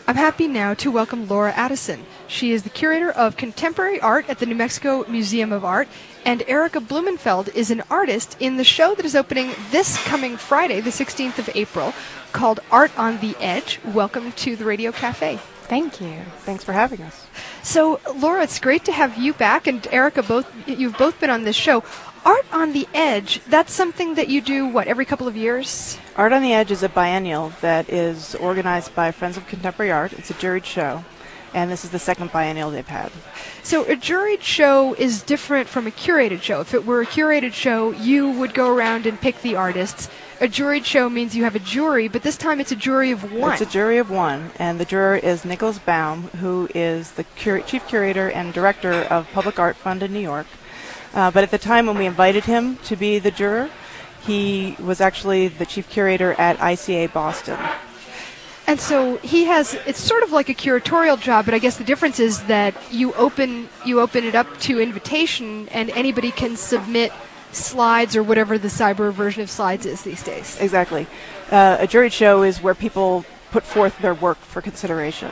I'm happy now to welcome Laura Addison. She is the curator of contemporary art at the New Mexico Museum of Art, and Erica Blumenfeld is an artist in the show that is opening this coming Friday, the 16th of April, called Art on the Edge. Welcome to the Radio Cafe. Thank you. Thanks for having us. So, Laura, it's great to have you back, and Erica, you've both been on this show. Art on the Edge, that's something that you do, every couple of years? Art on the Edge is a biennial that is organized by Friends of Contemporary Art. It's a juried show, and this is the second biennial they've had. So a juried show is different from a curated show. If it were a curated show, you would go around and pick the artists. A juried show means you have a jury, but this time it's a jury of one. It's a jury of one, and the juror is Nicholas Baum, who is the chief curator and director of Public Art Fund in New York. But at the time when we invited him to be the juror, he was actually the chief curator at ICA Boston. And so it's sort of like a curatorial job, but I guess the difference is that you open it up to invitation, and anybody can submit slides or whatever the cyber version of slides is these days. Exactly. A juried show is where people put forth their work for consideration.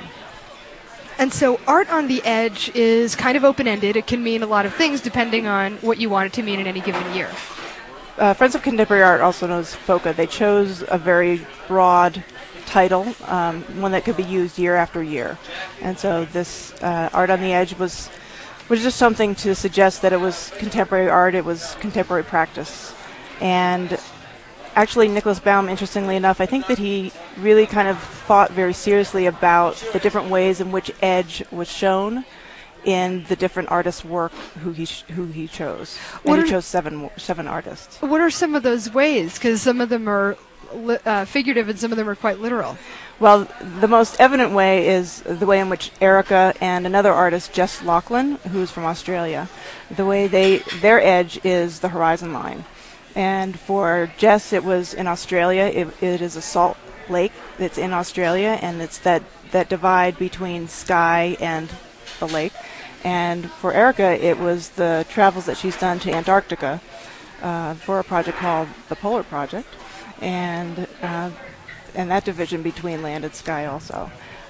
And so Art on the Edge is kind of open-ended. It can mean a lot of things depending on what you want it to mean in any given year. Friends of Contemporary Art, also known as FOCA, they chose a very broad title, one that could be used year after year. And so this Art on the Edge was just something to suggest that it was contemporary art, it was contemporary practice. And actually, Nicholas Baum, interestingly enough, I think that he really kind of thought very seriously about the different ways in which edge was shown in the different artists' work who he chose. And he chose seven artists. What are some of those ways? Because some of them are figurative and some of them are quite literal. Well, the most evident way is the way in which Erica and another artist, Jess Laughlin, who's from Australia, the way their edge is the horizon line. And for Jess, it was in Australia. It is a salt lake that's in Australia, and it's that divide between sky and the lake. And for Erica, it was the travels that she's done to Antarctica for a project called the Polar Project, and that division between land and sky also.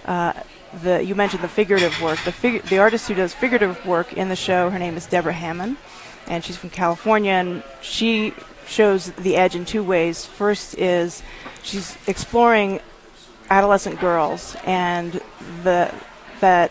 You mentioned the figurative work. The artist who does figurative work in the show, her name is Deborah Hammond, and she's from California, and she shows the edge in two ways. First is she's exploring adolescent girls and that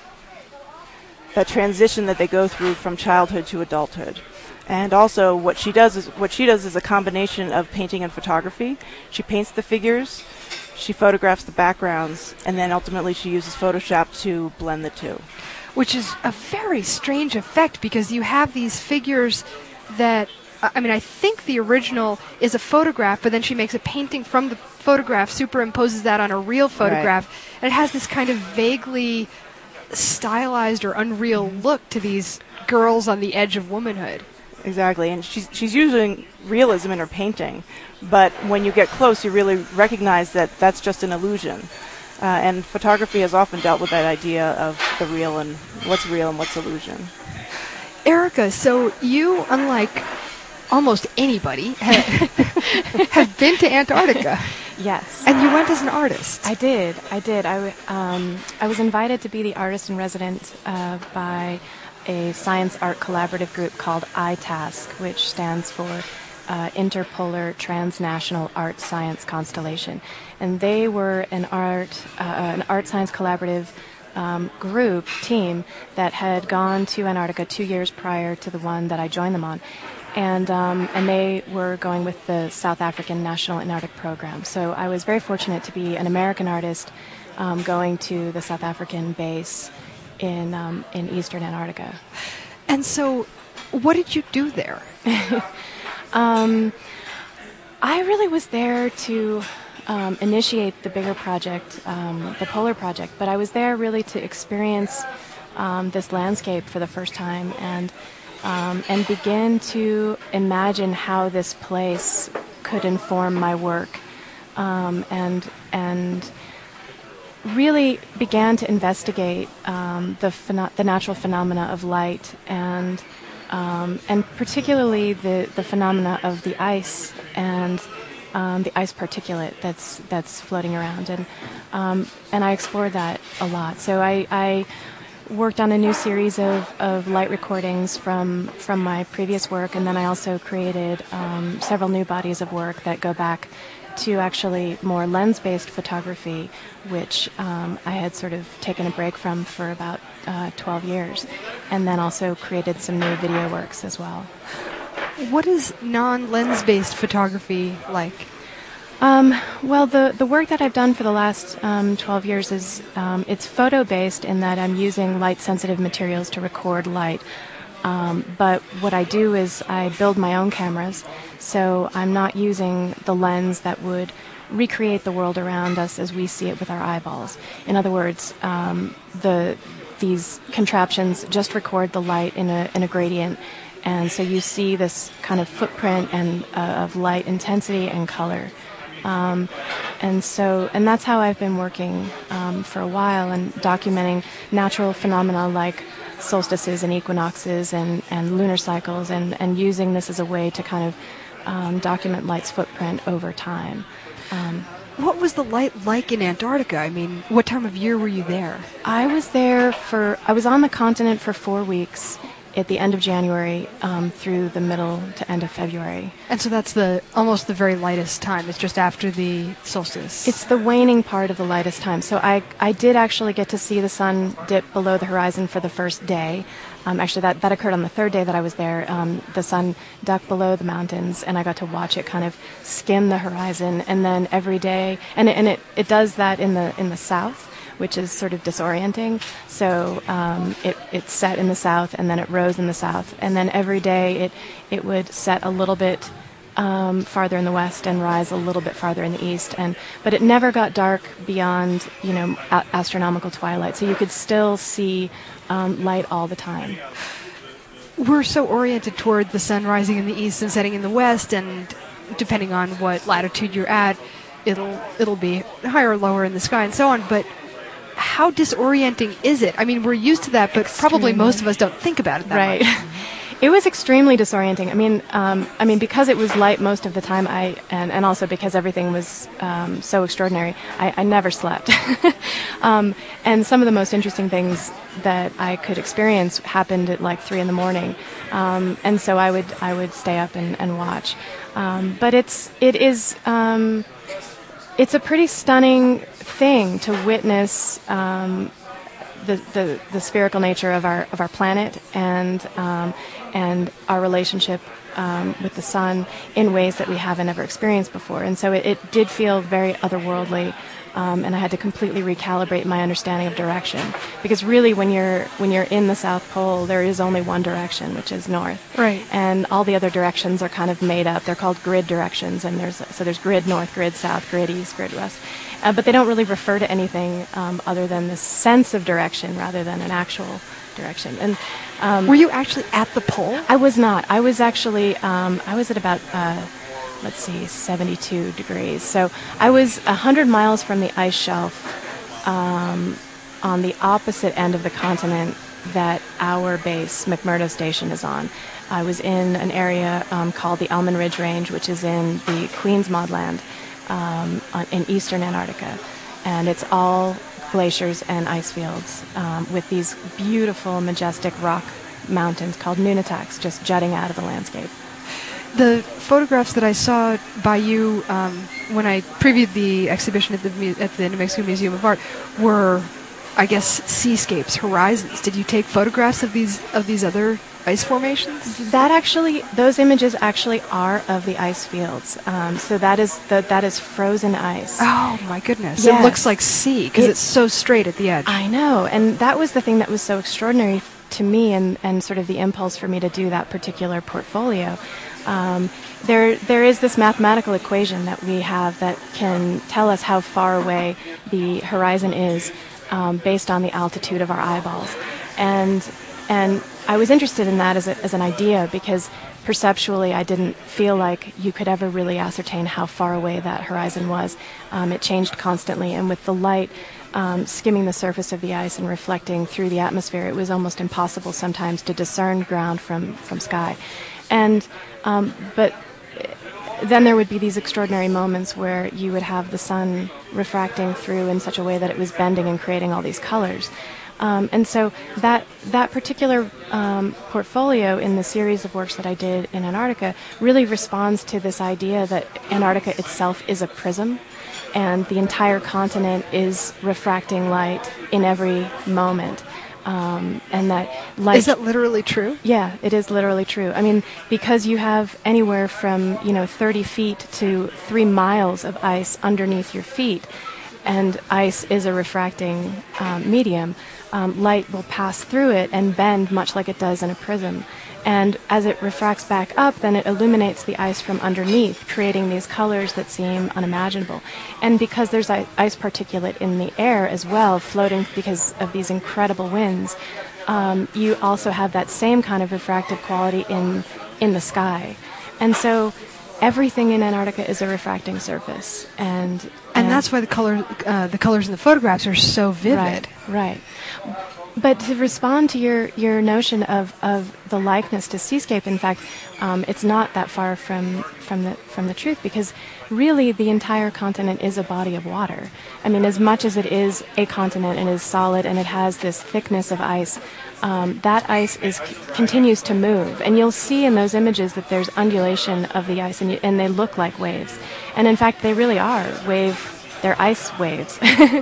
transition that they go through from childhood to adulthood. And also what she does is a combination of painting and photography. She paints the figures, she photographs the backgrounds, and then ultimately she uses Photoshop to blend the two. Which is a very strange effect, because you have these figures that, I think the original is a photograph, but then she makes a painting from the photograph, superimposes that on a real photograph, right. And it has this kind of vaguely stylized or unreal look to these girls on the edge of womanhood. Exactly, and she's using realism in her painting, but when you get close, you really recognize that that's just an illusion. And photography has often dealt with that idea of the real and what's illusion. Erica, so you, unlike almost anybody, have been to Antarctica. Yes. And you went as an artist. I did. I was invited to be the artist in residence by a science art collaborative group called ITASC, which stands for Interpolar Transnational Art Science Constellation. And they were an art science collaborative team that had gone to Antarctica 2 years prior to the one that I joined them on. And they were going with the South African National Antarctic Program. So I was very fortunate to be an American artist going to the South African base in eastern Antarctica. And so what did you do there? I really was there to initiate the bigger project, the Polar Project, but I was there really to experience this landscape for the first time and begin to imagine how this place could inform my work, and really began to investigate the natural phenomena of light and particularly the phenomena of the ice and the ice particulate that's floating around, and I explored that a lot. So I worked on a new series of light recordings from my previous work, and then I also created several new bodies of work that go back to actually more lens-based photography, which I had sort of taken a break from for about 12 years, and then also created some new video works as well. What is non-lens-based photography like? Well, the work that I've done for the last 12 years is it's photo-based in that I'm using light-sensitive materials to record light. But what I do is I build my own cameras, so I'm not using the lens that would recreate the world around us as we see it with our eyeballs. In other words, these contraptions just record the light in a gradient, and so you see this kind of footprint and of light intensity and color. And that's how I've been working for a while, and documenting natural phenomena like solstices and equinoxes and lunar cycles, and using this as a way to kind of document light's footprint over time. What was the light like in Antarctica? I mean, what time of year were you there? I was on the continent for 4 weeks at the end of January through the middle to end of February. And so that's almost the very lightest time. It's just after the solstice. It's the waning part of the lightest time. So I did actually get to see the sun dip below the horizon for the first day. Actually, that occurred on the third day that I was there. The sun ducked below the mountains, and I got to watch it kind of skim the horizon. And then every day, and it does that in the south, which is sort of disorienting. So it set in the south, and then it rose in the south, and then every day it would set a little bit farther in the west and rise a little bit farther in the east. But it never got dark beyond astronomical twilight, so you could still see light all the time. We're so oriented toward the sun rising in the east and setting in the west, and depending on what latitude you're at, it'll be higher or lower in the sky and so on. But how disorienting is it? I mean, we're used to that, but probably most of us don't think about it that much. It was extremely disorienting. I mean, because it was light most of the time, and also because everything was so extraordinary, I never slept. And some of the most interesting things that I could experience happened at like 3 a.m, and so I would stay up and watch. But it's a pretty stunning thing to witness the spherical nature of our planet and our relationship with the sun in ways that we haven't ever experienced before. And so it did feel very otherworldly, and I had to completely recalibrate my understanding of direction, because really when you're in the South Pole, there is only one direction, which is north. Right. And all the other directions are kind of made up. They're called grid directions, and there's grid north, grid south, grid east, grid west. But they don't really refer to anything other than this sense of direction rather than an actual direction. And were you actually at the pole? I was not. I was actually I was at about 72 degrees. So I was 100 miles from the ice shelf on the opposite end of the continent that our base, McMurdo Station, is on. I was in an area called the Elman Ridge Range, which is in the Queens Modland in eastern Antarctica. And it's all glaciers and ice fields with these beautiful, majestic rock mountains called Nunataks just jutting out of the landscape. The photographs that I saw by you when I previewed the exhibition at the New Mexico Museum of Art were, I guess, seascapes, horizons. Did you take photographs of these other ice formations? Those images actually are of the ice fields. So that is frozen ice. Oh my goodness! Yes. It looks like sea because it's so straight at the edge. I know, and that was the thing that was so extraordinary to me, and sort of the impulse for me to do that particular portfolio. There is this mathematical equation that we have that can tell us how far away the horizon is based on the altitude of our eyeballs, and I was interested in that as an idea because perceptually I didn't feel like you could ever really ascertain how far away that horizon was. It changed constantly, and with the light skimming the surface of the ice and reflecting through the atmosphere, it was almost impossible sometimes to discern ground from sky. And but then there would be these extraordinary moments where you would have the sun refracting through in such a way that it was bending and creating all these colors. And so that particular portfolio in the series of works that I did in Antarctica really responds to this idea that Antarctica itself is a prism, and the entire continent is refracting light in every moment. And that light... Is that literally true? Yeah, it is literally true. I mean, because you have anywhere from 30 feet to 3 miles of ice underneath your feet, and ice is a refracting medium, light will pass through it and bend much like it does in a prism. And as it refracts back up, then it illuminates the ice from underneath, creating these colors that seem unimaginable. And because there's ice particulate in the air as well, floating because of these incredible winds, you also have that same kind of refractive quality in the sky. And so everything in Antarctica is a refracting surface. And that's why the colors in the photographs are so vivid. Right. But to respond to your notion of the likeness to seascape, in fact, it's not that far from the truth, because really the entire continent is a body of water. I mean, as much as it is a continent and is solid and it has this thickness of ice, that ice continues to move, and you'll see in those images that there's undulation of the ice, and they look like waves, and in fact they really are they're ice waves.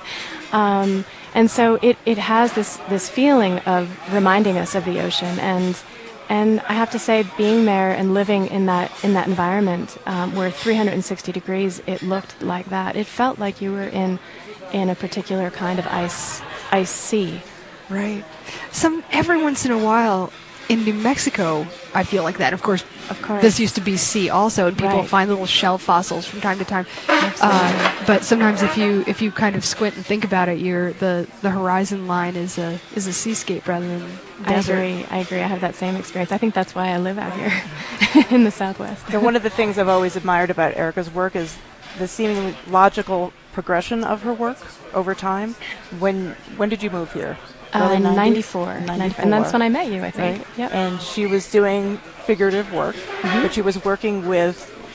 And so it has this feeling of reminding us of the ocean, and I have to say, being there and living in that environment where 360 degrees it looked like that, it felt like you were in a particular kind of ice sea. Right. Every once in a while in New Mexico, I feel like that. Of course. This used to be sea also, and people find little shell fossils from time to time. But sometimes, if you kind of squint and think about it, the horizon line is a seascape rather than desert. I agree. I have that same experience. I think that's why I live out here in the Southwest. So one of the things I've always admired about Erica's work is the seemingly logical progression of her work over time. When did you move here? In 94. And that's when I met you, I think. Right? Yep. And she was doing figurative work, but she was working with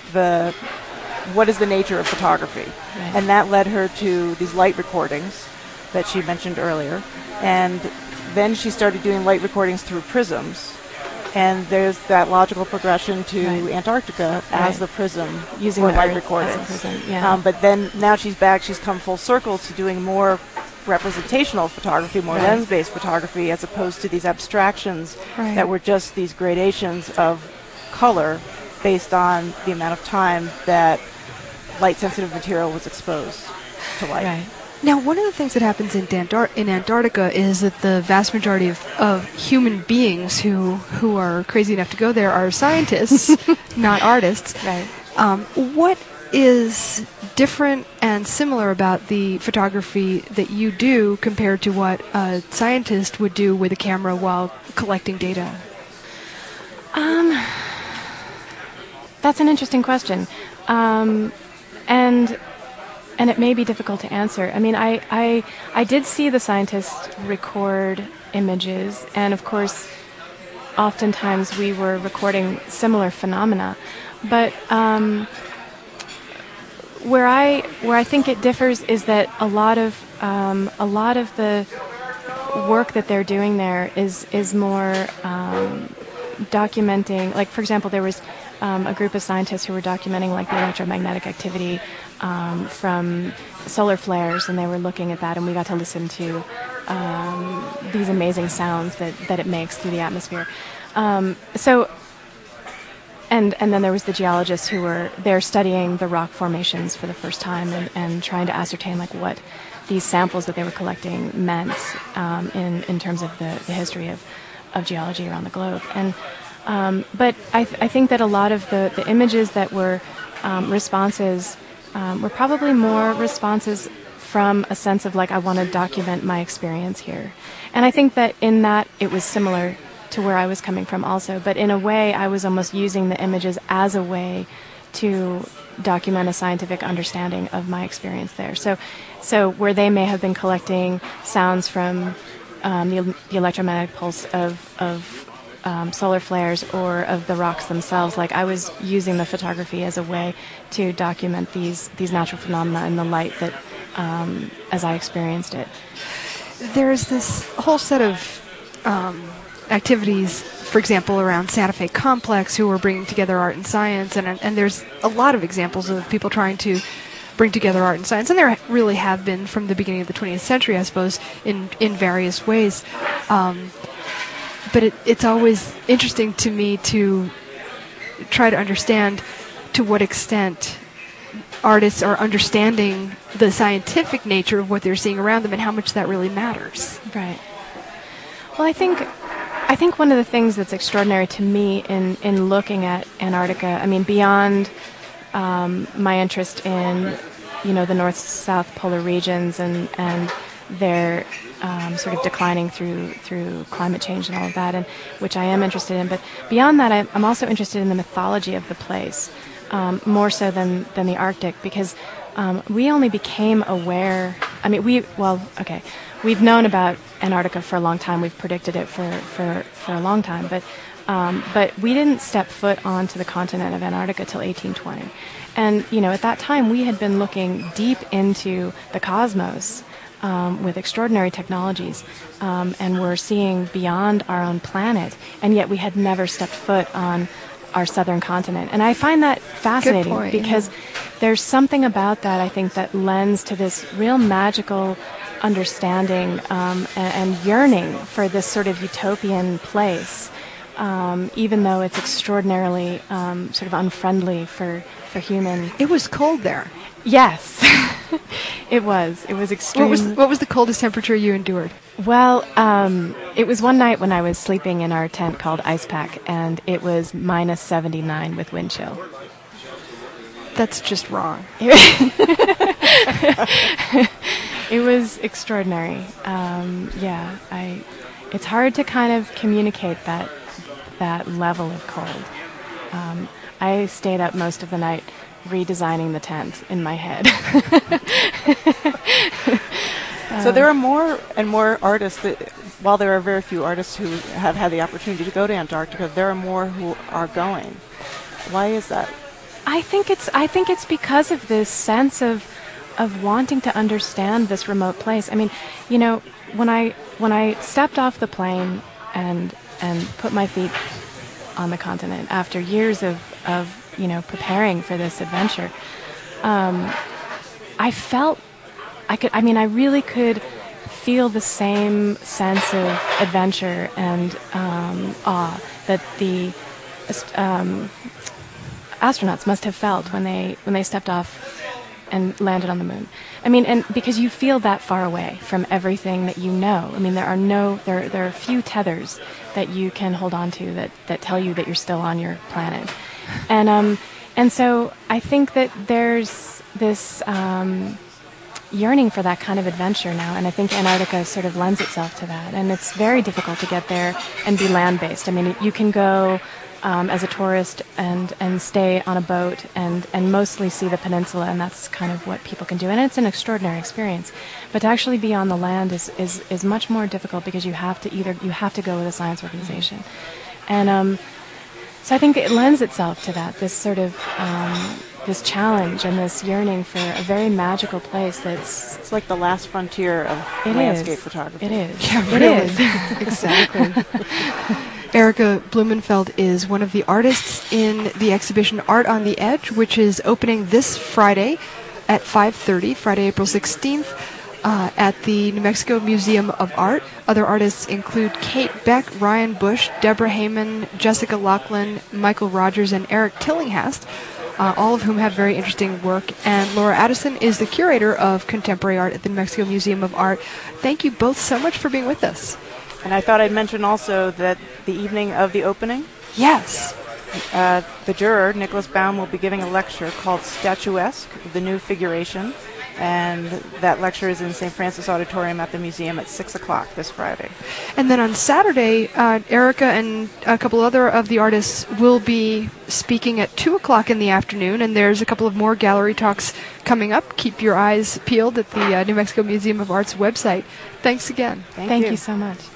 what is the nature of photography. Right. And that led her to these light recordings that she mentioned earlier. And then she started doing light recordings through prisms. And there's that logical progression to Antarctica as the prism, using for the light Earth recordings. as a prism. Yeah. But then now she's back, she's come full circle to doing more representational photography, more lens-based photography, as opposed to these abstractions that were just these gradations of color based on the amount of time that light-sensitive material was exposed to light. Right. Now, one of the things that happens in Antarctica is that the vast majority of human beings who are crazy enough to go there are scientists, not artists. Right. What is different and similar about the photography that you do compared to what a scientist would do with a camera while collecting data? That's an interesting question. And it may be difficult to answer. I mean, I did see the scientists record images, and of course, oftentimes we were recording similar phenomena. But where I think it differs is that a lot of the work that they're doing there is more documenting. Like, for example, there was a group of scientists who were documenting like the electromagnetic activity from solar flares, and they were looking at that, and we got to listen to these amazing sounds that it makes through the atmosphere. And then there was the geologists who were there studying the rock formations for the first time and trying to ascertain like what these samples that they were collecting meant in terms of the history of geology around the globe. And but I think that a lot of the images that were responses were probably more responses from a sense of like, I want to document my experience here. And I think that in that it was similar to where I was coming from also, but in a way I was almost using the images as a way to document a scientific understanding of my experience there. So where they may have been collecting sounds from the electromagnetic pulse of solar flares or of the rocks themselves. Like, I was using the photography as a way to document these natural phenomena in the light that as I experienced it. There's this whole set of activities, for example, around Santa Fe Complex, who are bringing together art and science, and there's a lot of examples of people trying to bring together art and science, and there really have been from the beginning of the 20th century, I suppose, in various ways. But it's always interesting to me to try to understand to what extent artists are understanding the scientific nature of what they're seeing around them and how much that really matters. Right. Well, I think one of the things that's extraordinary to me in looking at Antarctica, I mean, beyond my interest in, the north-south polar regions and their sort of declining through climate change and all of that, and which I am interested in. But beyond that, I'm also interested in the mythology of the place, more so than the Arctic, because we only became aware. I mean, we've known about Antarctica for a long time. We've predicted it for a long time, but we didn't step foot onto the continent of Antarctica till 1820. And at that time, we had been looking deep into the cosmos with extraordinary technologies, and we're seeing beyond our own planet, and yet we had never stepped foot on our southern continent. And I find that fascinating. Good point, because there's something about that, I think, that lends to this real magical understanding and yearning for this sort of utopian place, even though it's extraordinarily sort of unfriendly for human. It was cold there. Yes, it was. It was extreme. What was the coldest temperature you endured? Well, it was one night when I was sleeping in our tent called Ice Pack, and it was minus 79 with wind chill. That's just wrong. It was extraordinary. It's hard to kind of communicate that level of cold. I stayed up most of the night redesigning the tent in my head. So there are more and more artists while there are very few artists who have had the opportunity to go to Antarctica, there are more who are going. Why is that? I think it's because of this sense of wanting to understand this remote place. I mean, when I stepped off the plane and put my feet on the continent after years of preparing for this adventure, I really could feel the same sense of adventure and awe that the astronauts must have felt when they stepped off and landed on the moon. I mean, and because you feel that far away from everything that you know. I mean, there are few tethers that you can hold on to that tell you that you're still on your planet. And so I think that there's this yearning for that kind of adventure now, and I think Antarctica sort of lends itself to that. And it's very difficult to get there and be land-based. I mean, you can go as a tourist and stay on a boat and mostly see the peninsula, and that's kind of what people can do. And it's an extraordinary experience. But to actually be on the land is much more difficult because you have to go with a science organization. And so I think it lends itself to that, this sort of this challenge and this yearning for a very magical place it's like the last frontier of landscape photography. It is. Yeah, it really. is. Exactly. Erika Blumenfeld is one of the artists in the exhibition Art on the Edge, which is opening this Friday at 5:30, Friday, April 16th, at the New Mexico Museum of Art. Other artists include Kate Beck, Ryan Bush, Deborah Heyman, Jessica Laughlin, Michael Rogers, and Eric Tillinghast, all of whom have very interesting work. And Laura Addison is the curator of contemporary art at the New Mexico Museum of Art. Thank you both so much for being with us. And I thought I'd mention also that the evening of the opening, Yes. the juror, Nicholas Baum, will be giving a lecture called Statuesque, The New Figuration. And that lecture is in St. Francis Auditorium at the museum at 6 o'clock this Friday. And then on Saturday, Erika and a couple other of the artists will be speaking at 2 o'clock in the afternoon, and there's a couple of more gallery talks coming up. Keep your eyes peeled at the New Mexico Museum of Art's website. Thanks again. Thank you so much.